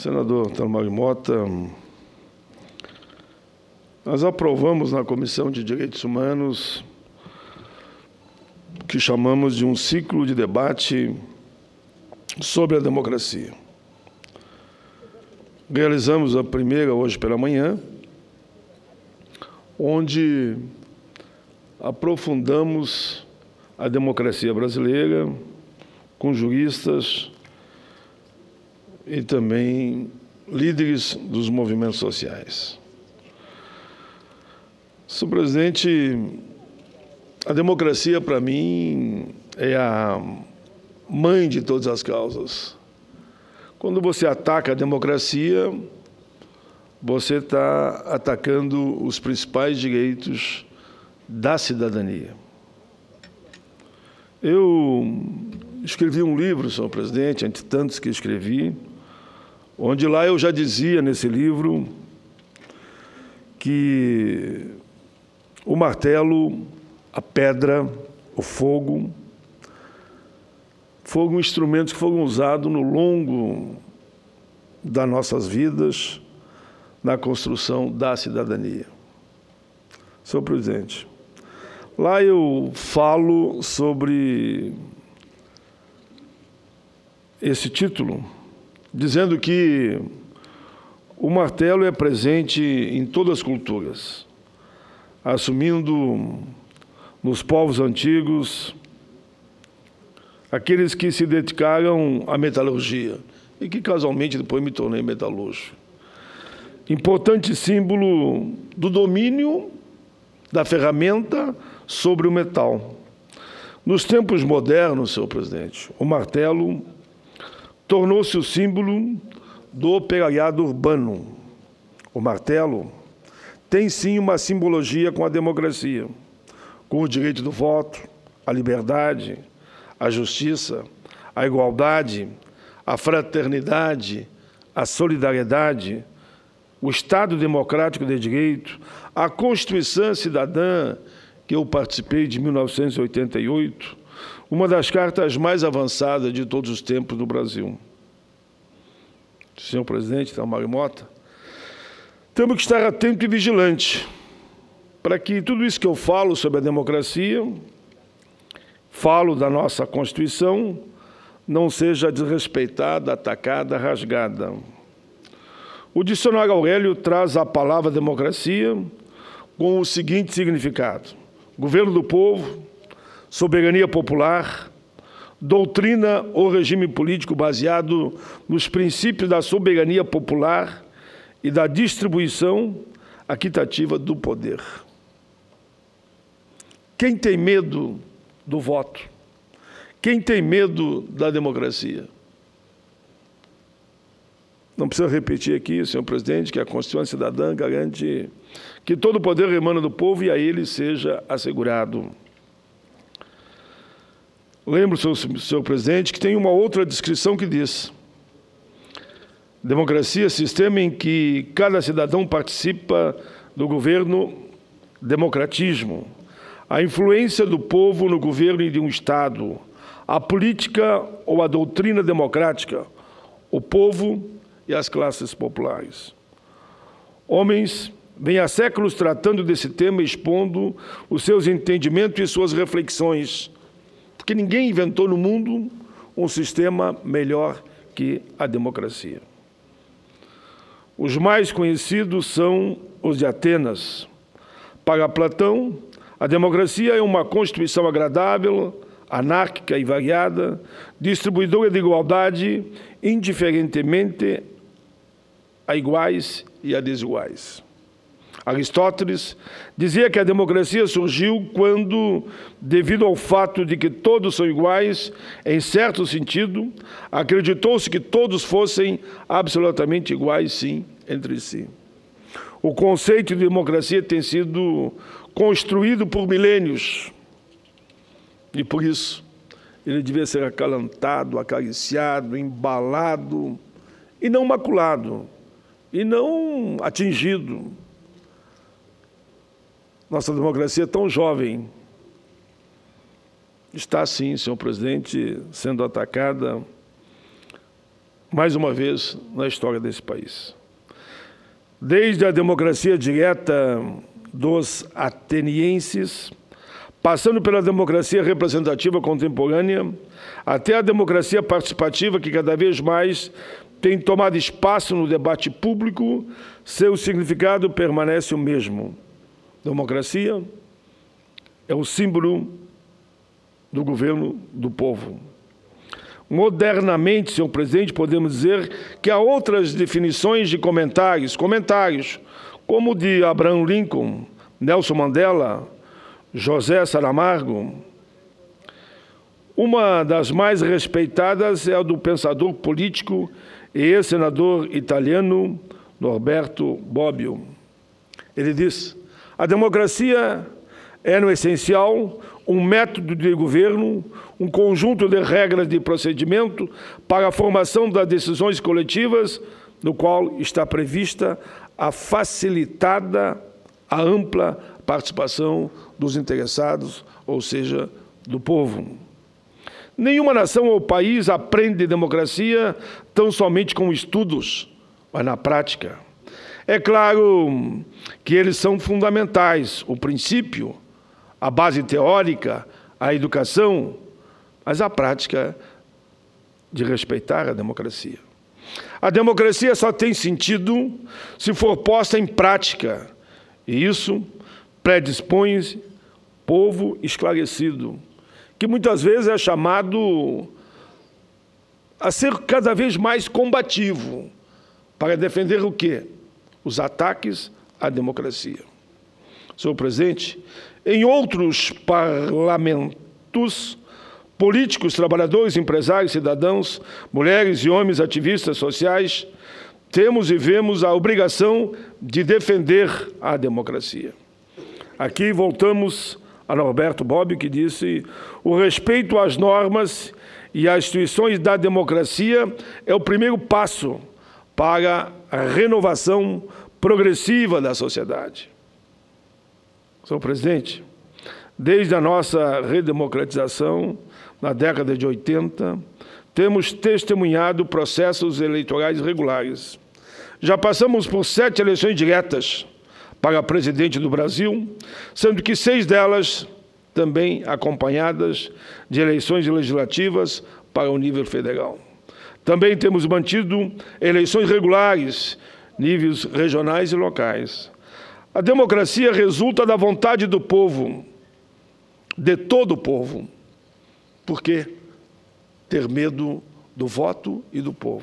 Senador Telmário Mota, nós aprovamos na Comissão de Direitos Humanos o que chamamos de um ciclo de debate sobre a democracia. Realizamos a primeira hoje pela manhã, onde aprofundamos a democracia brasileira com juristas e também líderes dos movimentos sociais. Senhor presidente, a democracia, para mim, é a mãe de todas as causas. Quando você ataca a democracia, você está atacando os principais direitos da cidadania. Eu escrevi um livro, senhor presidente, entre tantos que escrevi, onde lá eu já dizia nesse livro que o martelo, a pedra, o fogo, foram instrumentos que foram usados no longo das nossas vidas na construção da cidadania. Senhor presidente, lá eu falo sobre esse título, dizendo que o martelo é presente em todas as culturas, assumindo nos povos antigos aqueles que se dedicaram à metalurgia e que casualmente depois me tornei metalúrgico. Importante símbolo do domínio da ferramenta sobre o metal. Nos tempos modernos, senhor presidente, o martelo tornou-se o símbolo do operariado urbano. O martelo tem, sim, uma simbologia com a democracia, com o direito do voto, a liberdade, a justiça, a igualdade, a fraternidade, a solidariedade, o Estado democrático de direito, a Constituição cidadã, que eu participei de 1988, uma das cartas mais avançadas de todos os tempos do Brasil. Senhor presidente Telmário Mota, temos que estar atento e vigilante para que tudo isso que eu falo sobre a democracia, falo da nossa Constituição, não seja desrespeitada, atacada, rasgada. O dicionário Aurélio traz a palavra democracia com o seguinte significado: governo do povo, soberania popular, doutrina ou regime político baseado nos princípios da soberania popular e da distribuição equitativa do poder. Quem tem medo do voto? Quem tem medo da democracia? Não precisa repetir aqui, senhor presidente, que a Constituição cidadã garante que todo o poder emana do povo e a ele seja assegurado. Lembro, senhor presidente, que tem uma outra descrição que diz: democracia, sistema em que cada cidadão participa do governo, democratismo, a influência do povo no governo de um Estado, a política ou a doutrina democrática, o povo e as classes populares. Homens vêm há séculos tratando desse tema, expondo os seus entendimentos e suas reflexões, porque ninguém inventou no mundo um sistema melhor que a democracia. Os mais conhecidos são os de Atenas. Para Platão, a democracia é uma constituição agradável, anárquica e variada, distribuidora de igualdade, indiferentemente a iguais e a desiguais. Aristóteles dizia que a democracia surgiu quando, devido ao fato de que todos são iguais, em certo sentido, acreditou-se que todos fossem absolutamente iguais, sim, entre si. O conceito de democracia tem sido construído por milênios e, por isso, ele devia ser acalentado, acariciado, embalado e não maculado, e não atingido. Nossa democracia é tão jovem, está sim, senhor presidente, sendo atacada mais uma vez, na história desse país. Desde a democracia direta dos atenienses, passando pela democracia representativa contemporânea, até a democracia participativa, que cada vez mais tem tomado espaço no debate público, seu significado permanece o mesmo. Democracia é o símbolo do governo do povo. Modernamente, senhor presidente, podemos dizer que há outras definições de comentários, como o de Abraham Lincoln, Nelson Mandela, José Saramago. Uma das mais respeitadas é a do pensador político e ex-senador italiano Norberto Bobbio. Ele diz: a democracia é, no essencial, um método de governo, um conjunto de regras de procedimento para a formação das decisões coletivas, no qual está prevista a facilitada, a ampla participação dos interessados, ou seja, do povo. Nenhuma nação ou país aprende democracia tão somente com estudos, mas na prática. É claro que eles são fundamentais, o princípio, a base teórica, a educação, mas a prática de respeitar a democracia. A democracia só tem sentido se for posta em prática, e isso predispõe povo esclarecido, que muitas vezes é chamado a ser cada vez mais combativo para defender o quê? Os ataques à democracia. Senhor presidente, em outros parlamentos, políticos, trabalhadores, empresários, cidadãos, mulheres e homens ativistas sociais, temos e vemos a obrigação de defender a democracia. Aqui voltamos a Norberto Bobbio, que disse: o respeito às normas e às instituições da democracia é o primeiro passo para a renovação progressiva da sociedade. Senhor presidente, desde a nossa redemocratização, na década de 80, temos testemunhado processos eleitorais regulares. Já passamos por 7 eleições diretas para presidente do Brasil, sendo que 6 delas também acompanhadas de eleições legislativas para o nível federal. Também temos mantido eleições regulares, níveis regionais e locais. A democracia resulta da vontade do povo, de todo o povo. Por quê? Ter medo do voto e do povo.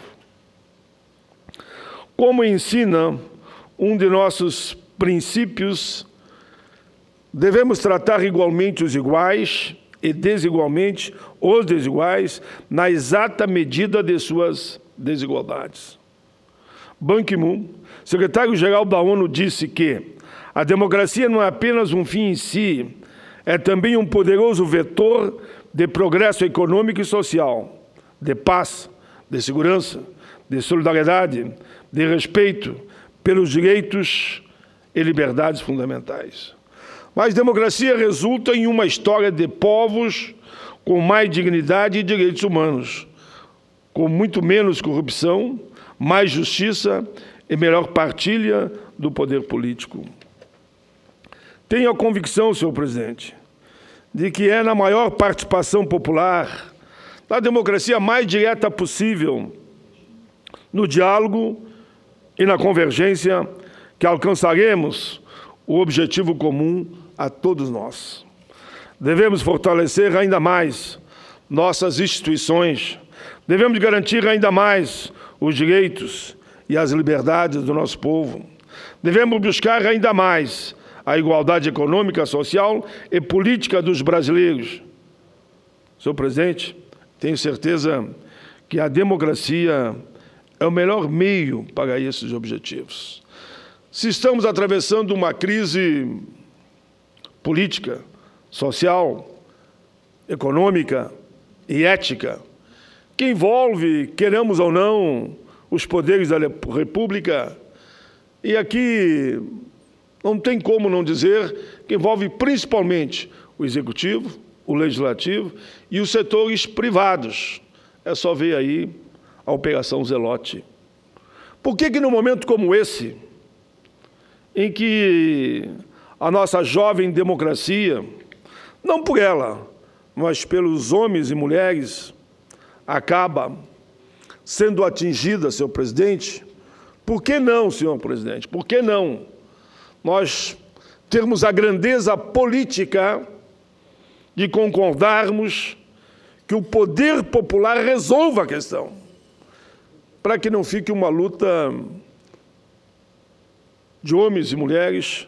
Como ensina um de nossos princípios, devemos tratar igualmente os iguais e desigualmente os desiguais na exata medida de suas desigualdades. Ban Ki-moon, secretário-geral da ONU, disse que a democracia não é apenas um fim em si, é também um poderoso vetor de progresso econômico e social, de paz, de segurança, de solidariedade, de respeito pelos direitos e liberdades fundamentais. Mas democracia resulta em uma história de povos com mais dignidade e direitos humanos, com muito menos corrupção, mais justiça e melhor partilha do poder político. Tenho a convicção, senhor presidente, de que é na maior participação popular, na democracia mais direta possível, no diálogo e na convergência, que alcançaremos o objetivo comum a todos nós. Devemos fortalecer ainda mais nossas instituições, devemos garantir ainda mais os direitos e as liberdades do nosso povo, devemos buscar ainda mais a igualdade econômica, social e política dos brasileiros. Senhor presidente, tenho certeza que a democracia é o melhor meio para esses objetivos. Se estamos atravessando uma crise política, social, econômica e ética, que envolve, queremos ou não, os poderes da República, e aqui não tem como não dizer que envolve principalmente o Executivo, o Legislativo e os setores privados. É só ver aí a Operação Zelote? Por que num momento como esse, em que a nossa jovem democracia, não por ela, mas pelos homens e mulheres, acaba sendo atingida, senhor presidente? Por que não, senhor presidente? Por que não nós termos a grandeza política de concordarmos que o poder popular resolva a questão, para que não fique uma luta de homens e mulheres,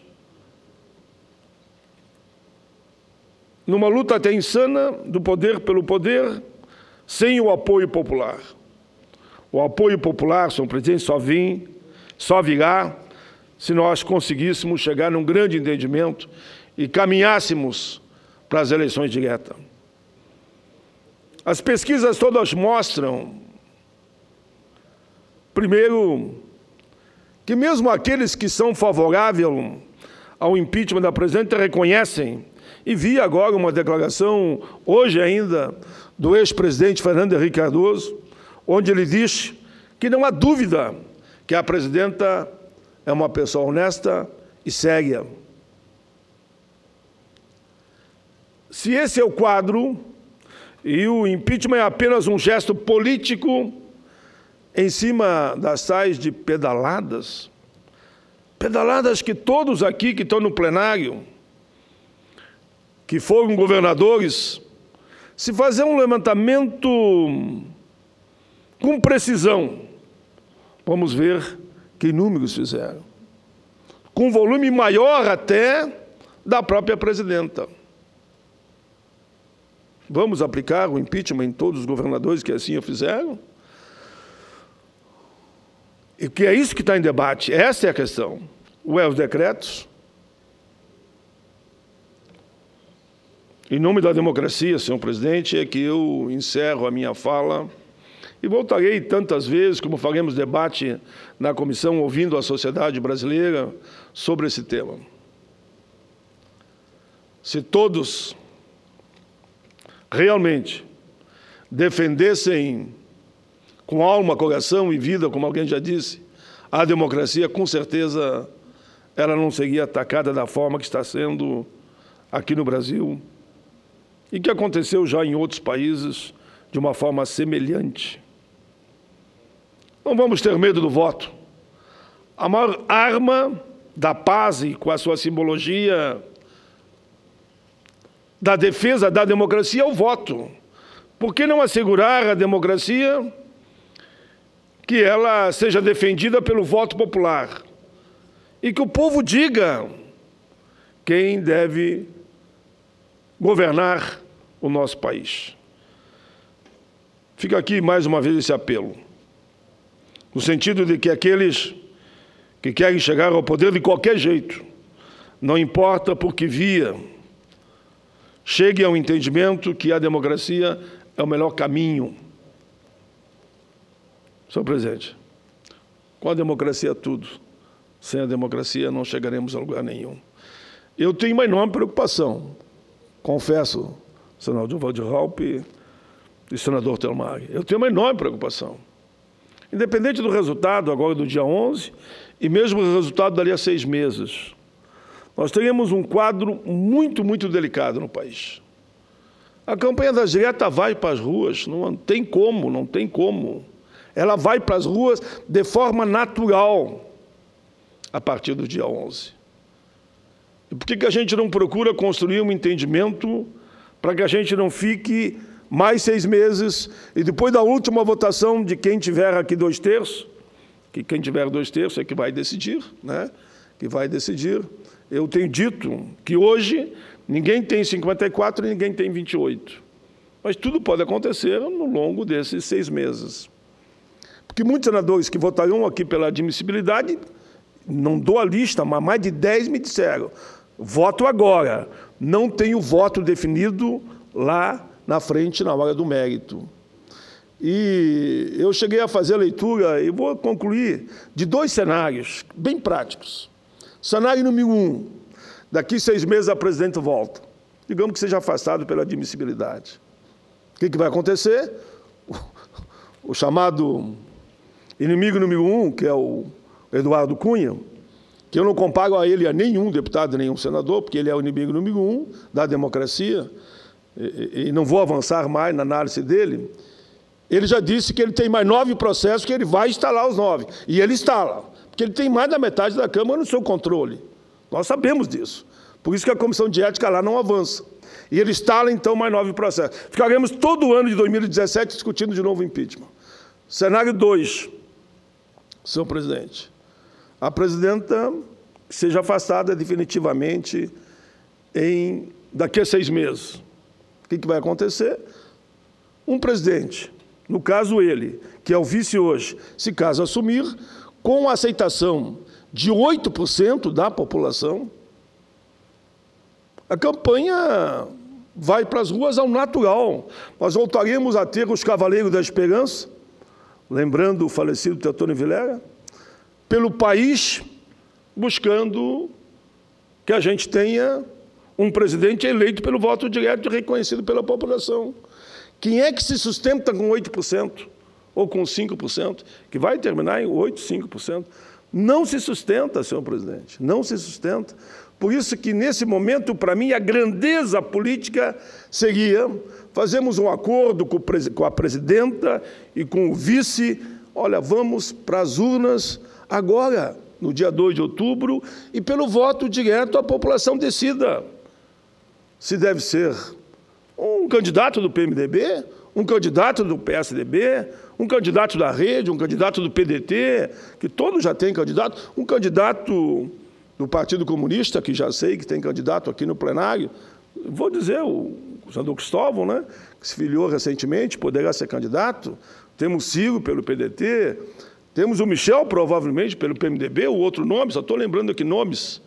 numa luta até insana do poder pelo poder, sem o apoio popular. O apoio popular, senhor presidente, só virá se nós conseguíssemos chegar num grande entendimento e caminhássemos para as eleições diretas. As pesquisas todas mostram, primeiro, que mesmo aqueles que são favoráveis ao impeachment da presidenta reconhecem, e vi agora uma declaração, hoje ainda, do ex-presidente Fernando Henrique Cardoso, onde ele diz que não há dúvida que a presidenta é uma pessoa honesta e séria. Se esse é o quadro, e o impeachment é apenas um gesto político em cima das tais de pedaladas que todos aqui que estão no plenário, que foram governadores, se fazer um levantamento com precisão, vamos ver que números fizeram, com volume maior até da própria presidenta. Vamos aplicar o impeachment em todos os governadores que assim o fizeram? E que é isso que está em debate, essa é a questão. Os decretos, em nome da democracia, senhor presidente, é que eu encerro a minha fala e voltarei tantas vezes, como faremos debate na comissão, ouvindo a sociedade brasileira sobre esse tema. Se todos realmente defendessem com alma, coração e vida, como alguém já disse, a democracia, com certeza ela não seria atacada da forma que está sendo aqui no Brasil e que aconteceu já em outros países de uma forma semelhante. Não vamos ter medo do voto. A maior arma da paz e com a sua simbologia da defesa da democracia é o voto. Por que não assegurar a democracia que ela seja defendida pelo voto popular? E que o povo diga quem deve governar o nosso país. Fica aqui mais uma vez esse apelo, no sentido de que aqueles que querem chegar ao poder de qualquer jeito, não importa por que via, cheguem ao entendimento que a democracia é o melhor caminho. Senhor presidente, com a democracia tudo, sem a democracia não chegaremos a lugar nenhum. Eu tenho uma enorme preocupação, confesso, senador Waldir e senador Telmar, eu tenho uma enorme preocupação. Independente do resultado agora do dia 11, e mesmo o resultado dali a 6 meses, nós teremos um quadro muito, muito delicado no país. A campanha das diretas vai para as ruas, não tem como. Ela vai para as ruas de forma natural a partir do dia 11. E por que a gente não procura construir um entendimento para que a gente não fique mais 6 meses e depois da última votação de quem tiver aqui 2/3, que quem tiver 2/3 é que vai decidir, né? Que vai decidir. Eu tenho dito que hoje ninguém tem 54 e ninguém tem 28. Mas tudo pode acontecer no longo desses 6 meses. Porque muitos senadores que votarão aqui pela admissibilidade, não dou a lista, mas mais de 10 me disseram, voto agora, não tenho voto definido lá na frente, na hora do mérito. E eu cheguei a fazer a leitura, e vou concluir, de 2 cenários bem práticos. Cenário número 1, daqui 6 meses a presidente volta. Digamos que seja afastado pela admissibilidade. O que vai acontecer? o chamado inimigo número 1, que é o Eduardo Cunha, que eu não comparo a ele a nenhum deputado, nenhum senador, porque ele é o inimigo número 1 da democracia, e não vou avançar mais na análise dele. Ele já disse que ele tem mais 9 processos, que ele vai instalar os 9. E ele instala, porque ele tem mais da metade da Câmara no seu controle. Nós sabemos disso. Por isso que a Comissão de Ética lá não avança. E ele instala, então, mais 9 processos. Ficaremos todo o ano de 2017 discutindo de novo impeachment. Cenário 2, senhor presidente. A presidenta seja afastada definitivamente daqui a 6 meses. O que vai acontecer? Um presidente, no caso ele, que é o vice hoje, se caso assumir, com a aceitação de 8% da população, a campanha vai para as ruas ao natural. Nós voltaremos a ter os Cavaleiros da Esperança, lembrando o falecido Teotônio Vilela, pelo país, buscando que a gente tenha um presidente eleito pelo voto direto e reconhecido pela população. Quem é que se sustenta com 8% ou com 5%, que vai terminar em 8%, 5%? Não se sustenta, senhor presidente, não se sustenta. Por isso que, nesse momento, para mim, a grandeza política seria fazermos um acordo com a presidenta e com o vice. Olha, vamos para as urnas agora, no dia 2 de outubro, e pelo voto direto a população decida se deve ser um candidato do PMDB, um candidato do PSDB, um candidato da Rede, um candidato do PDT, que todos já têm candidato, um candidato do Partido Comunista, que já sei que tem candidato aqui no plenário. Vou dizer, o senador Cristóvão, né, que se filiou recentemente, poderá ser candidato. Temos Ciro pelo PDT, temos o Michel, provavelmente, pelo PMDB, o outro nome, só estou lembrando aqui nomes.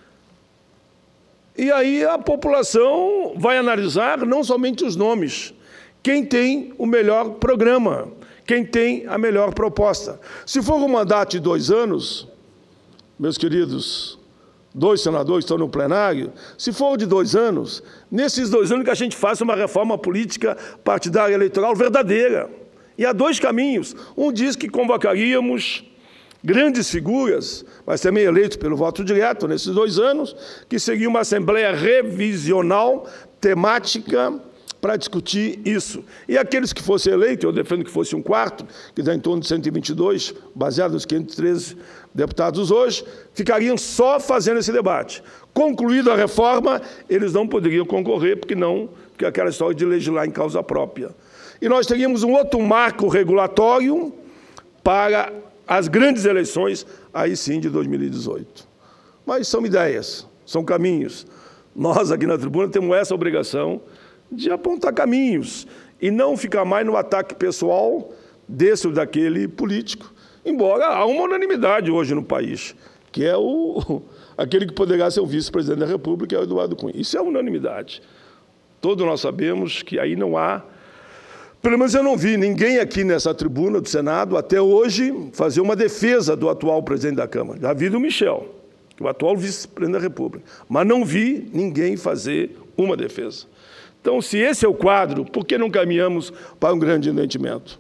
E aí a população vai analisar não somente os nomes, quem tem o melhor programa, quem tem a melhor proposta. Se for um mandato de 2 anos, meus queridos, 2 senadores estão no plenário, se for de 2 anos, nesses 2 anos que a gente faça uma reforma política partidária eleitoral verdadeira. E há 2 caminhos. Um diz que convocaríamos grandes figuras, mas também eleitos pelo voto direto nesses 2 anos, que seria uma assembleia revisional, temática, para discutir isso. E aqueles que fossem eleitos, eu defendo que fosse 1/4, que dá em torno de 122, baseado nos 513 deputados hoje, ficariam só fazendo esse debate. Concluída a reforma, eles não poderiam concorrer, porque aquela história de legislar em causa própria. E nós teríamos um outro marco regulatório para as grandes eleições, aí sim, de 2018. Mas são ideias, são caminhos. Nós, aqui na tribuna, temos essa obrigação de apontar caminhos e não ficar mais no ataque pessoal desse ou daquele político, embora há uma unanimidade hoje no país, que é aquele que poderá ser o vice-presidente da República, é o Eduardo Cunha. Isso é unanimidade. Todos nós sabemos que aí não há... Pelo menos eu não vi ninguém aqui nessa tribuna do Senado, até hoje, fazer uma defesa do atual presidente da Câmara. Já vi do Michel, o atual vice-presidente da República, mas não vi ninguém fazer uma defesa. Então, se esse é o quadro, por que não caminhamos para um grande entendimento?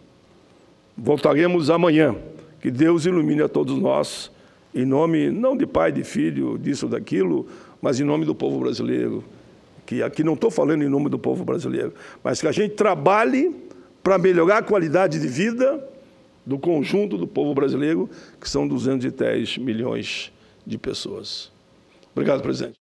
Voltaremos amanhã. Que Deus ilumine a todos nós, em nome, não de pai, de filho, disso ou daquilo, mas em nome do povo brasileiro. Que aqui não estou falando em nome do povo brasileiro, mas que a gente trabalhe para melhorar a qualidade de vida do conjunto do povo brasileiro, que são 210 milhões de pessoas. Obrigado, presidente.